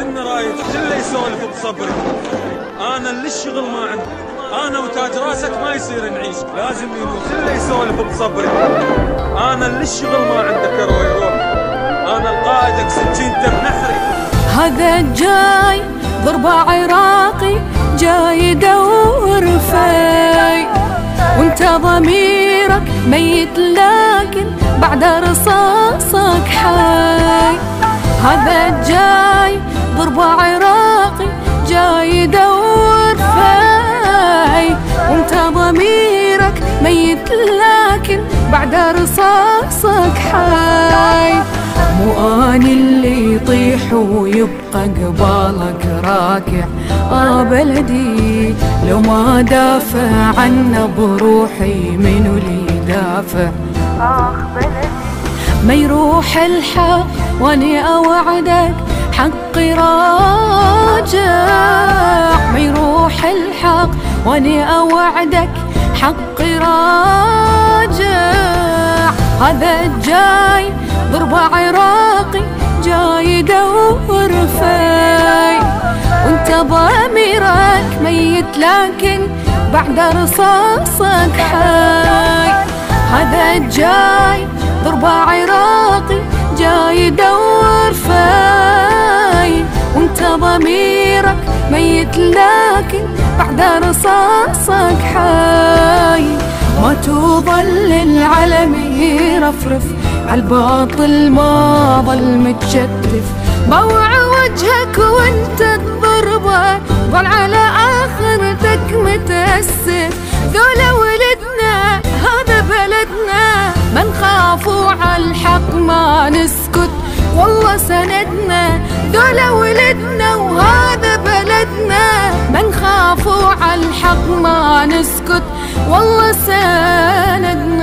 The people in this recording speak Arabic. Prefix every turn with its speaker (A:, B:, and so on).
A: مني رايد كله يسولف بصبري. انا اللي الشغل ما عندي، انا وتاج راسك ما يصير نعيش، لازم يروح كله يسولف بصبري. انا اللي الشغل ما عندك يروح، انا القائدك سكينته بنحري.
B: هذا جاي ضربة عراقي جاي يدور في، وانت ضميرك ميت لكن بعد رصاصك حي. هذا جاي ضربة عراقي جاي يدور في، وانت ضميرك ميت لكن بعد رصاصك حي. مو اني اللي يطيح ويبقى قبالك راكع، بلدي لو ما دافع عنه بروحي منو اللي يدافع؟ بلدي ما يروح الحق واني اوعدك حقي راجع، ما يروح الحق واني اوعدك حقي راجع. هذا جاي ضربة عراقي جاي يدور في، وانت ضميرك ميت لكن بعد رصاصك حي. هذا جاي ضربة عراقي جاي يدور في، وانت ضميرك ميت لكن بعد رصاصك حي. ما توظل العلم يرفرف عالباطل ما ظل متشتف، بوع وجهك وانت الضربة ظل على آخرتك متأسف. ذولا ولدنا هذا بلدنا، ما نخافوا عالحق ما نسكت والله سندنا. ذولا ولدنا وهذا بلدنا، ما نخافوا عالحق ما نسكت والله سندنا.